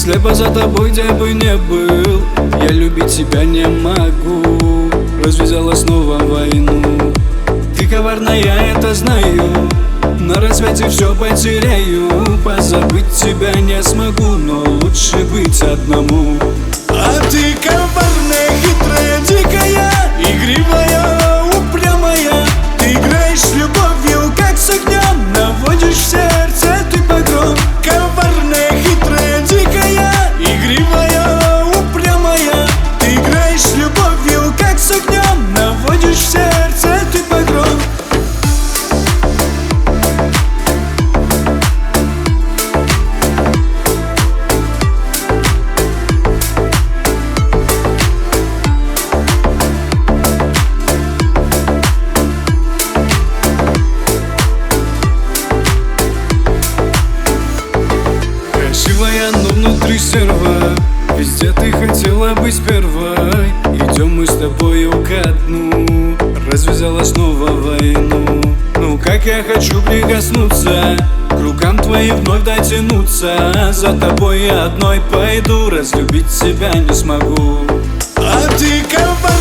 слепо за тобой, где бы не был. Я любить тебя не могу. Развязала снова войну. Ты коварная, я это знаю. На рассвете все потеряю. Позабыть тебя не смогу, но лучше быть одному. А ты коварная, хитрая, дикая, игривая, упрямая. Ты играешь с любовью, как с огнем, наводишь в сердце ты погром. Коварная, хитрая, дикая, игривая, упрямая. Ты играешь с любовью, как с огнем, наводишь в сердце ты погром. Красивая, но внутри стерва. Везде ты хотела быть первой. Идем мы с тобою ко дну. Развязала снова войну. Ну как я хочу прикоснуться к рукам твоим, вновь дотянуться. За тобой я одной пойду. Разлюбить тебя не смогу. А ты коварная,